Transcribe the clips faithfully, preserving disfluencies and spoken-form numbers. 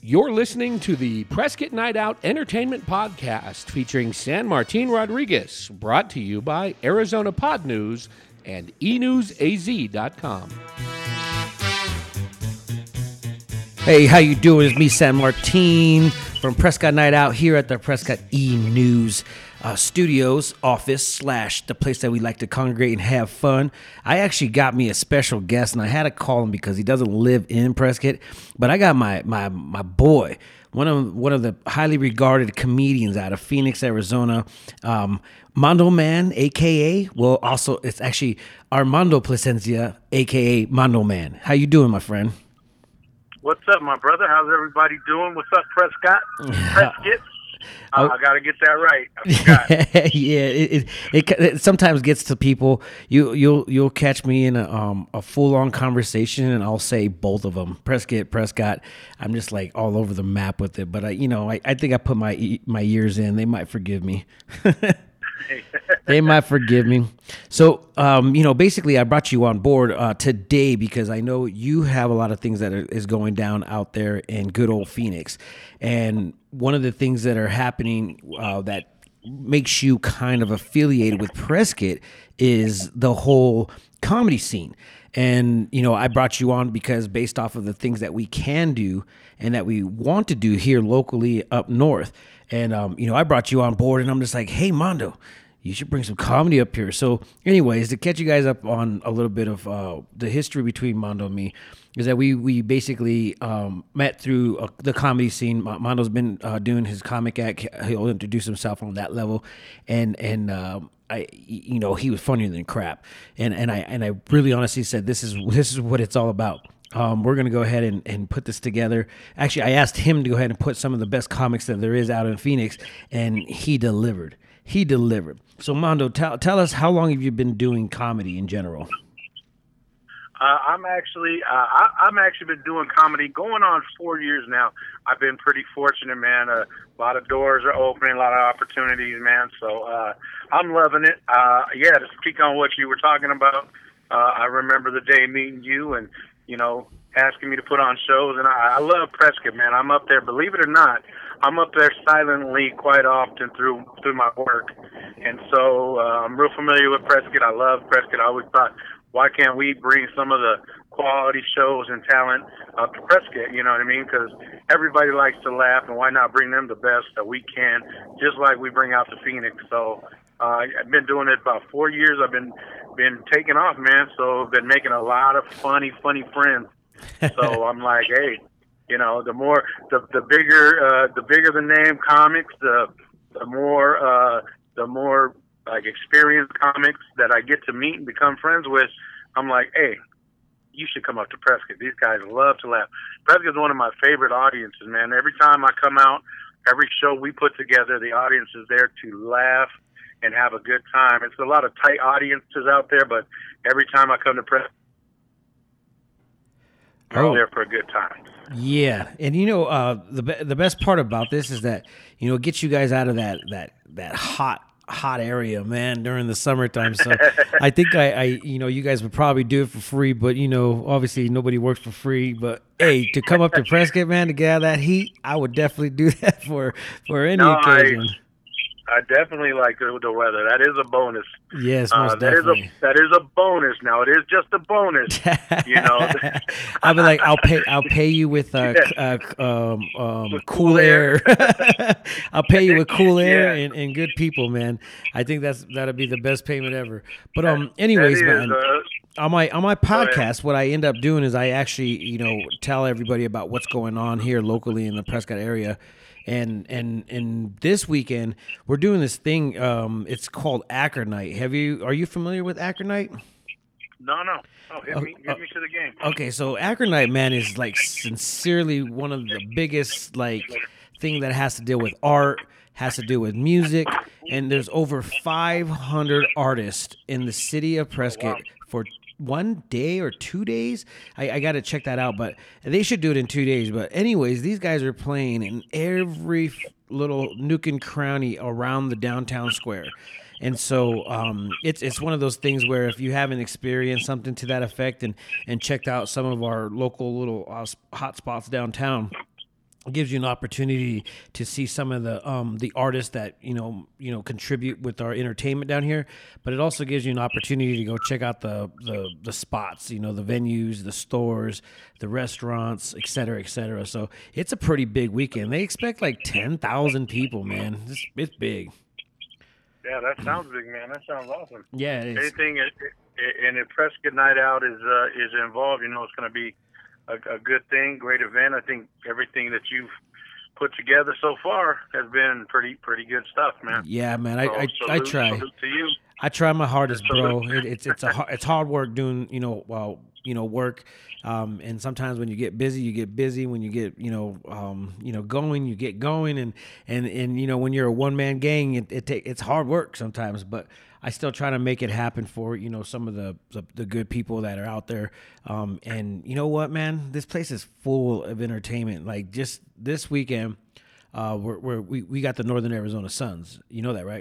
You're listening to the Prescott Night Out Entertainment Podcast featuring San Martin Rodriguez, brought to you by Arizona Pod News and e news a z dot com. Hey, how you doing? It's me, San Martin, from Prescott Night Out here at the Prescott E-News uh, Studios office slash the place that we like to congregate and have fun. I actually got me a special guest, and I had to call him because he doesn't live in Prescott. But I got my my my boy, one of one of the highly regarded comedians out of Phoenix, Arizona, um, Mondo Man, a k a. Well, also it's actually Armando Plasencia, a k a. Mondo Man. How you doing, my friend? What's up, my brother? How's everybody doing? What's up, Prescott? Prescott? Uh, oh. I gotta get that right. I forgot. yeah, it, it, it it sometimes gets to people. You you'll you'll catch me in a um a full on conversation, and I'll say both of them, Prescott, Prescott. I'm just like all over the map with it, but I you know I, I think I put my my years in. They might forgive me. They might forgive me. So, um, you know, basically, I brought you on board uh, today because I know you have a lot of things that are, is going down out there in good old Phoenix. And one of the things that are happening uh, that makes you kind of affiliated with Prescott is the whole comedy scene. And, you know, I brought you on because based off of the things that we can do and that we want to do here locally up north. And, um, you know, I brought you on board and I'm just like, hey, Mondo, you should bring some comedy up here. So anyways, to catch you guys up on a little bit of uh, the history between Mondo and me is that we we basically um, met through uh, the comedy scene. Mondo's been uh, doing his comic act. He'll introduce himself on that level. And, and uh, I, you know, he was funnier than crap. And, and I and I really honestly said, this is this is what it's all about. Um, we're going to go ahead and, and put this together. Actually, I asked him to go ahead and put some of the best comics that there is out in Phoenix, and he delivered. He delivered. So, Mondo, tell tell us, how long have you been doing comedy in general? Uh, I'm actually, uh, I, I'm actually been doing comedy going on four years now. I've been pretty fortunate, man. Uh, a lot of doors are opening, a lot of opportunities, man. So uh, I'm loving it. Uh, yeah, to speak on what you were talking about, uh, I remember the day meeting you and, you know, asking me to put on shows. And I, I love Prescott, man. I'm up there, believe it or not, I'm up there silently quite often through through my work. And so uh, I'm real familiar with Prescott. I love Prescott. I always thought, why can't we bring some of the quality shows and talent up to Prescott? You know what I mean? Because everybody likes to laugh, and why not bring them the best that we can, just like we bring out the Phoenix. So uh, I've been doing it about four years. I've been been taking off, man. So I've been making a lot of funny, funny friends. So I'm like, hey, you know, the more, the the bigger, uh, the bigger the name comics, the the more, uh, the more like experienced comics that I get to meet and become friends with. I'm like, hey, you should come up to Prescott. These guys love to laugh. Prescott's one of my favorite audiences, man. Every time I come out, every show we put together, the audience is there to laugh and have a good time. It's a lot of tight audiences out there, but every time I come to Prescott, I'm oh. there for a good time. Yeah, and you know, uh, the the best part about this is that, you know, it gets you guys out of that that that hot hot area, man, during the summertime. So I think I, I, you know, you guys would probably do it for free, but you know, obviously nobody works for free. But hey, to come up to Prescott, man, to get out of that heat, I would definitely do that for for any no, occasion. I, I definitely like the, the weather. That is a bonus. Yes, most uh, that definitely. Is a, that is a bonus. Now it is just a bonus. You know, I'll be like, I'll pay. I'll pay you with uh, uh um, um with cool, cool air. air. I'll pay you with cool air yeah. and, and good people, man. I think that's that'll be the best payment ever. But um, anyways, man. Uh, On my on my podcast, what I end up doing is I actually, you know, tell everybody about what's going on here locally in the Prescott area. And and and this weekend we're doing this thing. Um, it's called Acro Night. Have you? Are you familiar with Acro Night? No, no. Oh, hit me, hit me to the game. Okay, so Acro Night, man, is like sincerely one of the biggest like thing that has to deal with art, has to do with music, and there's over five hundred artists in the city of Prescott for one day or two days. I, I got to check that out, but they should do it in two days. But anyways, these guys are playing in every little nook and cranny around the downtown square. And so um, it's it's one of those things where if you haven't experienced something to that effect and, and checked out some of our local little uh, hot spots downtown, gives you an opportunity to see some of the um the artists that you know you know contribute with our entertainment down here, but it also gives you an opportunity to go check out the the the spots, you know, the venues, the stores, the restaurants, et cetera, et cetera. So it's a pretty big weekend. They expect like ten thousand people, man. It's, it's big. Yeah, that sounds big, man. That sounds awesome. Yeah, it is. Anything, and if Prescott Night Out is uh, is involved, you know, it's going to be a, a good thing, great event. I think everything that you've put together so far has been pretty pretty good stuff, man. Yeah, man. I So, I, salute, I try. Salute to you. I try my hardest, bro. It, it's it's a har- it's hard work doing you know well you know work, um, and sometimes when you get busy, you get busy. When you get you know um, you know going, you get going, and and and you know when you're a one man gang, it, it take, it's hard work sometimes. But I still try to make it happen for you know some of the the, the good people that are out there. Um, and you know what, man, this place is full of entertainment. Like just this weekend, uh, we're, we're, we we got the Northern Arizona Suns. You know that, right?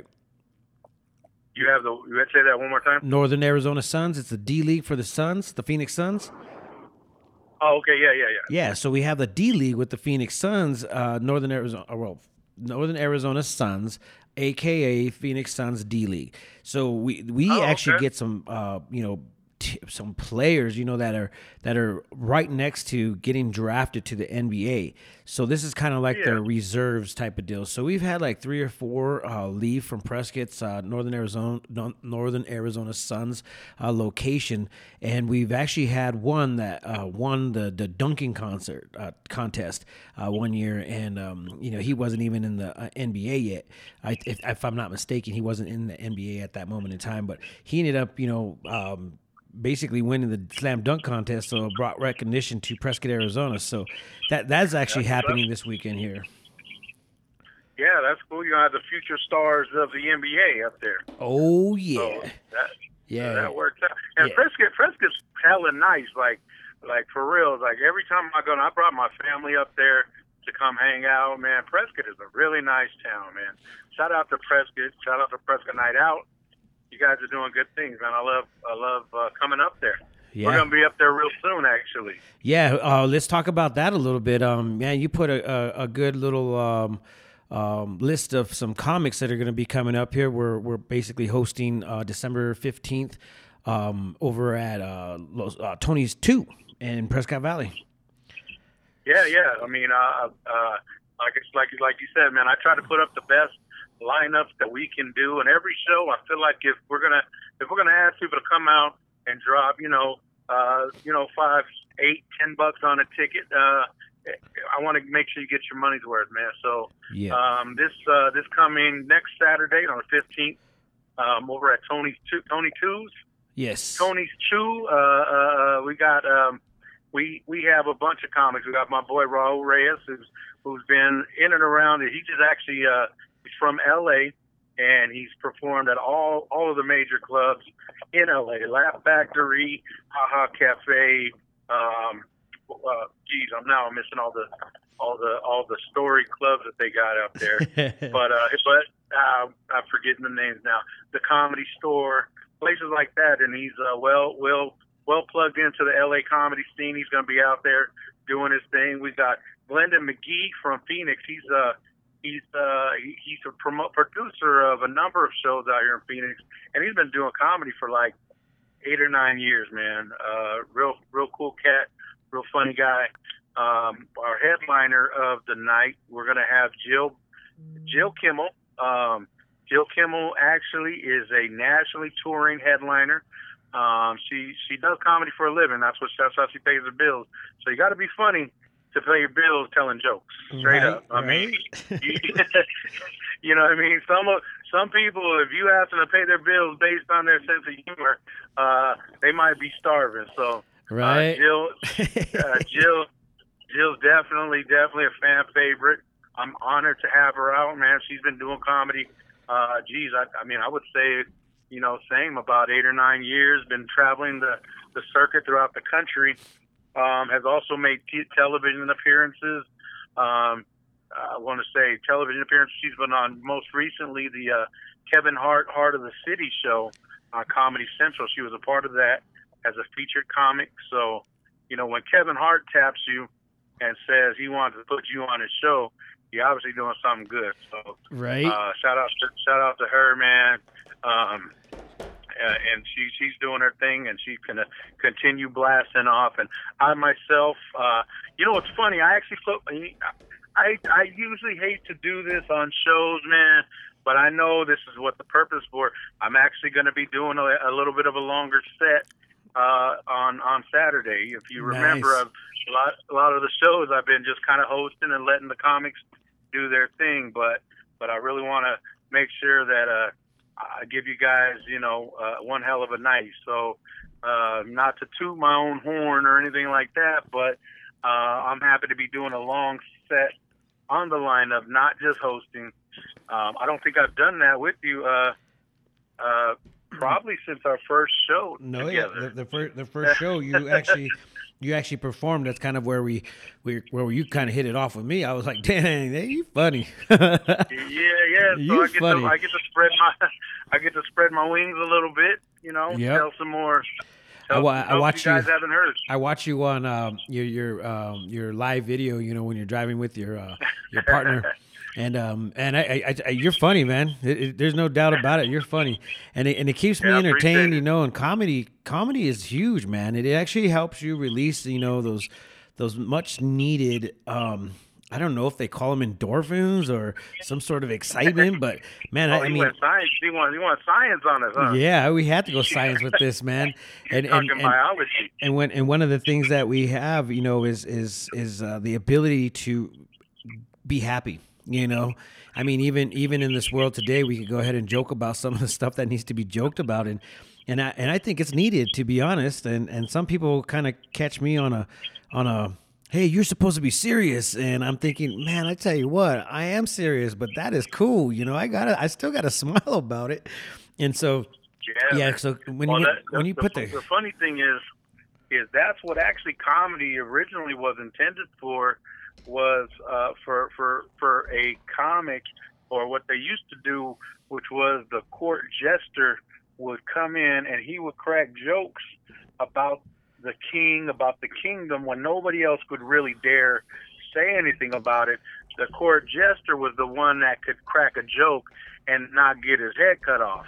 You have the. You have to say that one more time. Northern Arizona Suns. It's the D League for the Suns, the Phoenix Suns. Oh, okay. Yeah, yeah, yeah. Yeah, so we have the D League with the Phoenix Suns, uh, Northern Arizona, well, Northern Arizona Suns, aka Phoenix Suns D League. So we we Oh, actually okay. get some, uh, you know, t- some players, you know, that are that are right next to getting drafted to the N B A. So this is kind of like Yeah. the reserves type of deal. So we've had like three or four uh, leave from Prescott's uh, Northern Arizona no- Northern Arizona Suns uh, location, and we've actually had one that uh, won the the dunking concert uh, contest uh, one year, and um, you know he wasn't even in the uh, N B A yet. I, if, if I'm not mistaken, he wasn't in the N B A at that moment in time, but he ended up, you know. Um, basically winning the slam dunk contest, so it brought recognition to Prescott, Arizona. So that that's actually That's happening this weekend here. Yeah, that's cool. You're gonna have the future stars of the N B A up there. Oh So yeah, that, yeah, that works out. And Yeah. Prescott, Prescott's hella nice. Like, like for real. Like every time I go, and I brought my family up there to come hang out. Man, Prescott is a really nice town, man. Shout out to Prescott. Shout out to Prescott Night Out. You guys are doing good things, man. I love, I love uh, coming up there. Yeah. We're gonna be up there real soon, actually. yeah. Uh, let's talk about that a little bit. Um, man, you put a, a, a good little um, um, list of some comics that are going to be coming up here. We're we're basically hosting uh, December fifteenth um, over at uh, Los, uh, Tony's Two in Prescott Valley. Yeah, yeah. I mean, uh, uh, like it's like like you said, man. I try to put up the best lineups that we can do, and every show, I feel like if we're gonna if we're gonna ask people to come out and drop, you know, uh, you know, five, eight, ten bucks on a ticket, uh, I want to make sure you get your money's worth, man. So, Yeah. um, this uh, this coming next Saturday on the fifteenth, um, over at Tony's Two, Tony Two's. Yes. Tony's Chew. Uh, uh, we got um, we we have a bunch of comics. We got my boy Raul Reyes, who's who's been in and around it. He just actually uh, he's from L A and he's performed at all all of the major clubs in L A. Laugh Factory, Haha Cafe. Um, uh, geez, I'm now missing all the all the all the story clubs that they got up there. but uh, but uh, I'm forgetting the names now. The Comedy Store. Places like that, and he's uh, well, well, well plugged into the L A comedy scene. He's going to be out there doing his thing. We got Glendon McGee from Phoenix. He's uh, he's uh, he, he's a promo- producer of a number of shows out here in Phoenix, and he's been doing comedy for like eight or nine years, man. Uh, real, real cool cat, real funny guy. Um, our headliner of the night, we're going to have Jill, Jill Kimmel. Um, Jill Kimmel actually is a nationally touring headliner. Um, she she does comedy for a living. That's what that's how she pays her bills. So you got to be funny to pay your bills telling jokes. Straight Right, up. I right. mean, you, you know what I mean. Some of some people, if you ask them to pay their bills based on their sense of humor, uh, they might be starving. So Right. uh, Jill, uh, Jill, Jill's definitely definitely a fan favorite. I'm honored to have her out, man. She's been doing comedy. Uh, geez, I, I mean, I would say, you know, same about eight or nine years, been traveling the, the circuit throughout the country, um, has also made t- television appearances. Um, I want to say television appearances. She's been on most recently the uh, Kevin Hart Heart of the City show on Comedy Central. She was a part of that as a featured comic. So, you know, when Kevin Hart taps you, and says he wants to put you on his show, you're obviously doing something good. So, right. Uh, shout out, to, shout out to her, man. Um, uh, and she she's doing her thing, and she's gonna continue blasting off. And I myself, uh, you know, it's funny. I actually, I I usually hate to do this on shows, man. But I know this is what the purpose for. I'm actually going to be doing a, a little bit of a longer set uh, on on Saturday. If you remember, Nice. I've, a lot a lot of the shows I've been just kind of hosting and letting the comics do their thing. But but I really want to make sure that uh, I give you guys, you know, uh, one hell of a night. So uh, not to toot my own horn or anything like that, but uh, I'm happy to be doing a long set on the lineup, not just hosting. Um, I don't think I've done that with you uh, uh, probably since our first show No, together. yeah, the, the first the first show you actually you actually performed. That's kind of where we we where you kind of hit it off with me. I was like, dang, you funny. yeah, yeah. So You I get funny. to I get to spread my I get to spread my wings a little bit, you know, Yep. tell some more. Tell, I wa- I tell watch you guys you- haven't heard. I watch you on um, your your um, your live video. You know, when you're driving with your uh, your partner. And um and I, I, I you're funny, man. It, it, there's no doubt about it. You're funny, and it, and it keeps me Yeah, I appreciate entertained. it. You know, and comedy comedy is huge, man. It actually helps you release, you know, those those much needed. Um, I don't know if they call them endorphins or some sort of excitement, but man, Oh, I, I he mean, went science. He want he want science on us, huh? yeah, we had to go science with this, man. And and, Talking and biology. and when and one of the things that we have, you know, is is is uh, the ability to be happy. You know, I mean, even even in this world today, we could go ahead and joke about some of the stuff that needs to be joked about, and and I and I think it's needed, to be honest. And and some people kind of catch me on a on a hey, you're supposed to be serious, and I'm thinking, man, I tell you what, I am serious, but that is cool. You know, I gotta, I still got to smile about it, and so Yeah. yeah. So when Well, you that- when you the, put the, the the funny thing is, is that's what actually comedy originally was intended for, was uh, for for for a comic, or what they used to do, which was the court jester would come in and he would crack jokes about the king, about the kingdom, when nobody else could really dare say anything about it. The court jester was the one that could crack a joke and not get his head cut off.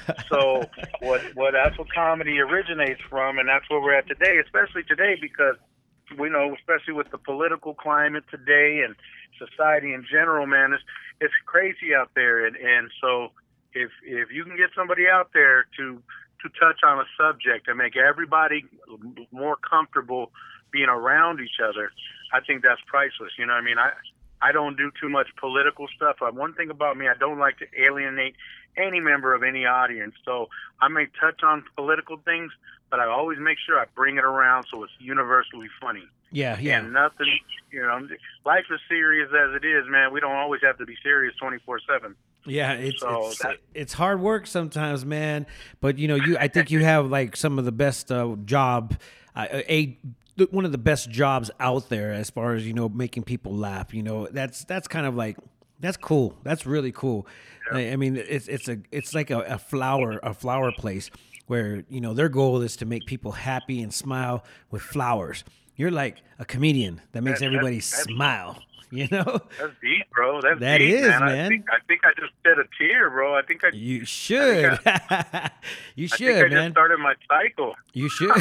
So what what that's what comedy originates from, and that's where we're at today, especially today, because we know, especially with the political climate today and society in general, man, it's it's crazy out there. And, and so if if you can get somebody out there to to touch on a subject and make everybody more comfortable being around each other, I think that's priceless. You know what I mean? I I don't do too much political stuff. Uh, One thing about me, I don't like to alienate any member of any audience. So I may touch on political things, but I always make sure I bring it around so it's universally funny. yeah yeah And nothing, you know, life is serious as it is, man. We don't always have to be serious twenty-four seven. Yeah, it's So it's, that- it's hard work sometimes, man. But you know, you I think you have like some of the best uh, job, uh, a one of the best jobs out there as far as, you know, making people laugh. You know, that's that's kind of like that's cool. That's really cool. I, I mean, it's it's a it's like a, a flower a flower place where, you know, their goal is to make people happy and smile with flowers. You're like a comedian that makes That- everybody that's- smile. You know, That's deep, bro. That's That deep, is, man. man. I think, I think I just shed a tear, bro. I think I, you should. you I should, think I man. just started my cycle. You should.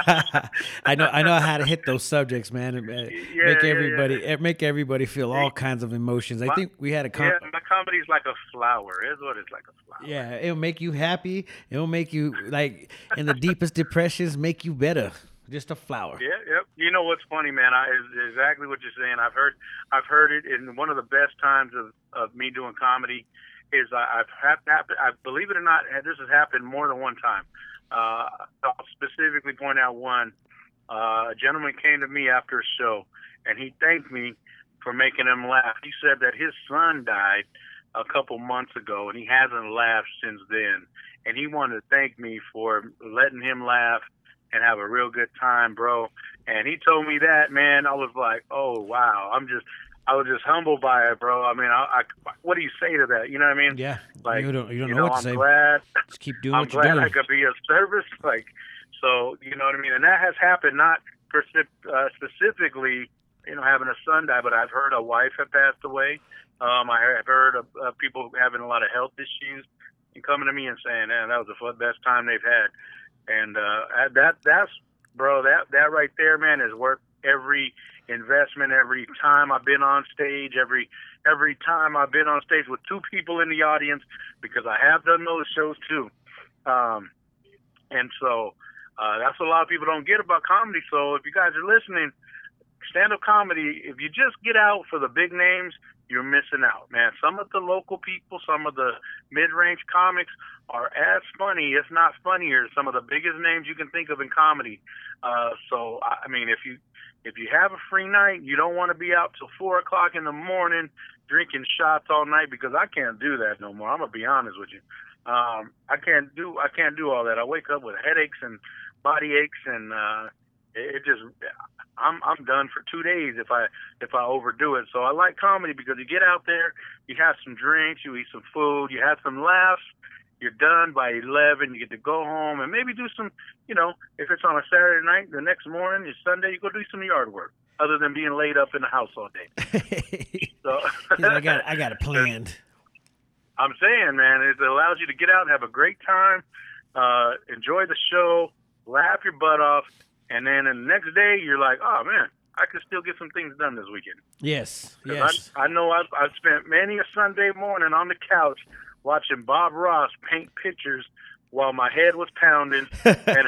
I know. I know how to hit those subjects, man. and, uh, make yeah, everybody eh, make everybody feel all kinds of emotions. I My- think we had a com- Yeah, my comedy's like a flower. Is what it's like a flower. yeah. It'll make you happy. It'll make you like in the deepest depressions, make you better. Just a flower. Yeah, yep. You know what's funny, man? I is exactly what you're saying. I've heard, I've heard it in one of the best times of, of me doing comedy. Is I, I've had, I believe it or not, this has happened more than one time. Uh, I'll specifically point out one. Uh, a gentleman came to me after a show, and he thanked me for making him laugh. He said that his son died a couple months ago, and he hasn't laughed since then. And he wanted to thank me for letting him laugh and have a real good time, bro. And he told me that, man. I was like, oh wow, I'm just, I was just humbled by it, bro. I mean, I, I what do you say to that? You know what I mean? Yeah. Like, you don't. You don't you know, know, what I'm to say. glad. Just keep doing I'm what you're glad doing. I could be of service. Like, so you know what I mean. And that has happened not percip- uh, specifically you know, having a son die, but I've heard a wife had passed away. Um, I have heard of uh, people having a lot of health issues and coming to me and saying, man, that was the best time they've had. And uh, that that's, bro, that, that right there, man, is worth every investment, every time I've been on stage, every every time I've been on stage with two people in the audience, because I have done those shows too. Um, and so uh, that's what a lot of people don't get about comedy. So if you guys are listening, stand-up comedy, if you just get out for the big names, you're missing out, man. Some of the local people, some of the mid-range comics are as funny, if not funnier, some of the biggest names you can think of in comedy. Uh, so, I mean, if you if you have a free night, you don't want to be out till four o'clock in the morning drinking shots all night, because I can't do that no more. I'm gonna be honest with you. Um, I can't do I can't do all that. I wake up with headaches and body aches, and uh, it, it just I'm I'm done for two days if I if I overdo it. So I like comedy because you get out there, you have some drinks, you eat some food, you have some laughs. You're done by eleven. You get to go home and maybe do some, you know, if it's on a Saturday night, the next morning, it's Sunday, you go do some yard work other than being laid up in the house all day. So I got I got it planned. I'm saying, man, it allows you to get out and have a great time, uh, enjoy the show, laugh your butt off, and then the next day you're like, oh, man, I could still get some things done this weekend. Yes, yes. I, I know I've, I've spent many a Sunday morning on the couch watching Bob Ross paint pictures while my head was pounding and, and,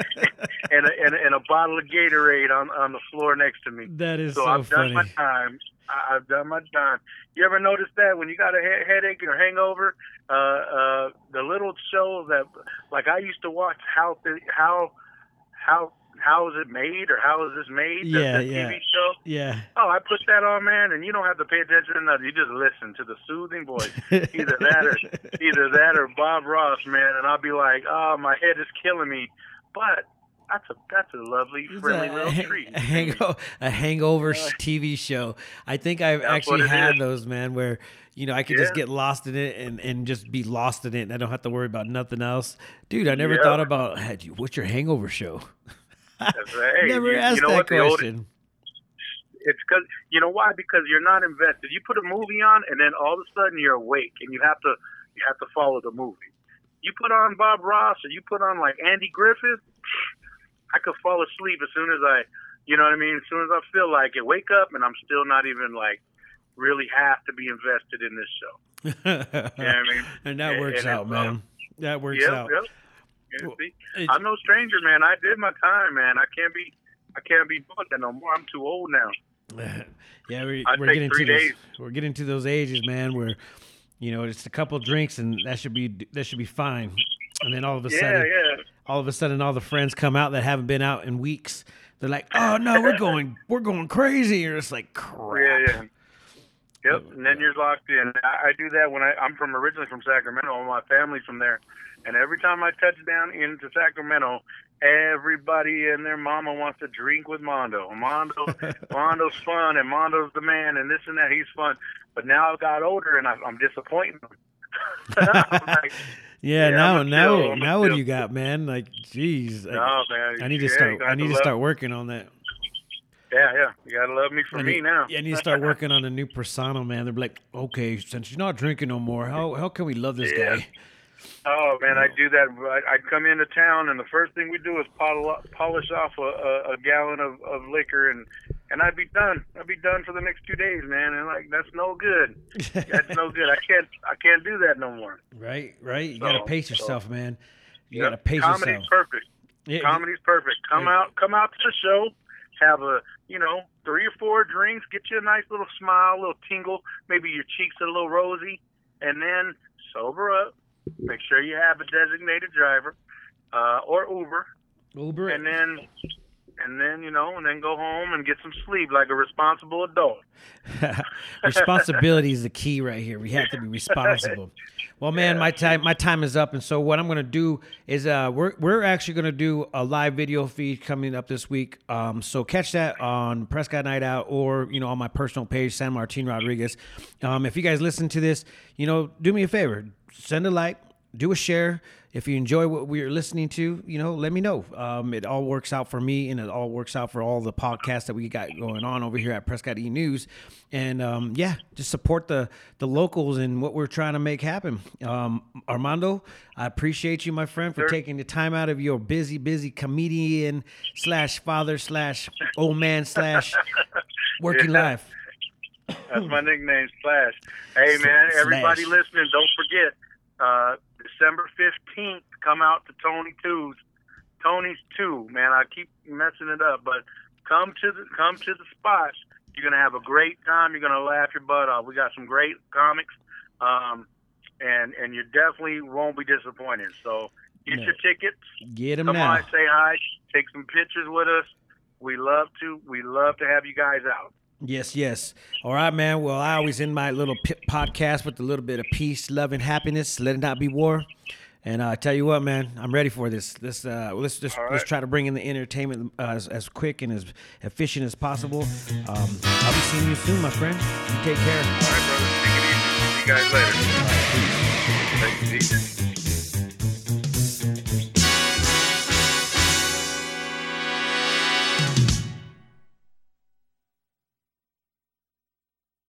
a, and, a, and a bottle of Gatorade on, on the floor next to me. That is so, so I've funny. done my time. I, I've done my time. You ever notice that when you got a he- headache or hangover, uh, uh, the little shows that, like I used to watch how the, how how how is it made or how is this made? The, Yeah, the yeah. T V show. Yeah. Oh, I put that on, man, and you don't have to pay attention to nothing. You just listen to the soothing voice. Either that or either that or Bob Ross, man, and I'll be like, oh, my head is killing me. But that's a that's a lovely, friendly a, little hang- treat. A, hango- a hangover Uh, T V show. I think I've That's actually what it had is. those, man, where, you know, I could just Yeah. get lost in it and, and just be lost in it, and I don't have to worry about nothing else. Dude, I never Yeah. thought about, had you, what's your hangover show? That's right. Hey, Never you, asked you know that what? The old- question. It's because you know why? Because you're not invested. You put a movie on, and then all of a sudden you're awake, and you have to you have to follow the movie. You put on Bob Ross, or you put on like Andy Griffith. I could fall asleep as soon as I, you know what I mean. As soon as I feel like it, wake up, and I'm still not even like really have to be invested in this show. You know what I mean? And that works And out, it's, man. um, That works Yep, out. yep. Yeah, Well, see? it's- I'm no stranger, man. I did my time, man. I can't be, I can't be doing that no more. I'm too old now. Yeah, we, I'd we're take getting three to those, days. we're getting to those ages, man, where, you know, it's a couple drinks and that should be that should be fine. And then all of a Yeah, sudden, yeah. all of a sudden, all the friends come out that haven't been out in weeks. They're like, "Oh no, we're going, we're going crazy!" Or it's like, crap. Yeah, yeah. Yep, and then you're locked in. I, I do that when I, I'm from originally from Sacramento. All my family's from there, and every time I touch down into Sacramento, everybody and their mama wants to drink with Mondo. Mondo, Mondo's fun, and Mondo's the man, and this and that. He's fun. But now I've got older, and I, I'm disappointing them. I'm like, Yeah, Yeah, now, I'm a now, chill, I'm a now, what do chill. you got, man? Like, jeez, no, I, man. I need to yeah, start. you got I need to love- start working on that. Yeah, yeah. You gotta love me for I me need, now. I need to start working on a new persona, man. They're like, okay, since you're not drinking no more, how how can we love this Yeah. guy? Oh man, I do that. I, I'd come into town, and the first thing we do is pol- polish off a, a, a gallon of, of liquor, and and I'd be done. I'd be done for the next two days, man. And like that's no good. That's no good. I can't. I can't do that no more. Right, right. You So- gotta pace so- yourself, man. You Yep. gotta pace Comedy's yourself. perfect. Yeah, Comedy's perfect. Come Yeah. out. Come out to the show. Have a you know three or four drinks. Get you a nice little smile, a little tingle. Maybe your cheeks are a little rosy, and then sober up. Make sure you have a designated driver, uh, or Uber, Uber, and then, and then you know, and then go home and get some sleep like a responsible adult. responsibility is the key right here. We have to be responsible. Well, man, Yeah. my time my time is up, and so what I'm gonna do is uh, we're we're actually gonna do a live video feed coming up this week. Um, so catch that on Prescott Night Out, or you know on my personal page, San Martin Rodriguez. Um, if you guys listen to this, you know, do me a favor, send a like, do a share. If you enjoy what we're listening to, you know, let me know. Um, it all works out for me, and it all works out for all the podcasts that we got going on over here at Prescott E! News. And um, yeah, just support the the locals and what we're trying to make happen. Um, Armando, I appreciate you, my friend, for Sure. taking the time out of your busy, busy comedian slash father slash old man slash working Yeah. life. That's my nickname, Slash. Hey, man, everybody Slash. listening, don't forget, uh, December fifteenth, come out to Tony Two's. Tony's Two, man. I keep messing it up, but come to the come to the spots. You're going to have a great time. You're going to laugh your butt off. We got some great comics, um, and, and you definitely won't be disappointed. So get No. your tickets. Get them Come now. on, say hi. Take some pictures with us. We love to. We love to have you guys out. Yes, yes. All right, man. Well, I always end my little p- podcast with a little bit of peace, love, and happiness. Let it not be war. And I uh, tell you what, man, I'm ready for this. Let's uh, let's just All let's right. try to bring in the entertainment uh, as, as quick and as efficient as possible. Um, I'll be seeing you soon, my friend. You take care. All right, brother. Take it easy. See you guys later. Thank you. Peace.